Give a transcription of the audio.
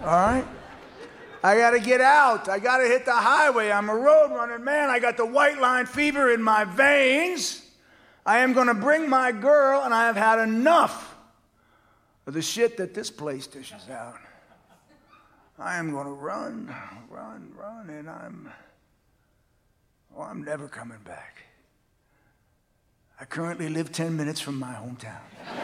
All right? I got to get out. I got to hit the highway. I'm a road running man. I got the white line fever in my veins. I am going to bring my girl, and I have had enough of the shit that this place dishes out. I am going to run, and I'm never coming back. I currently live 10 minutes from my hometown.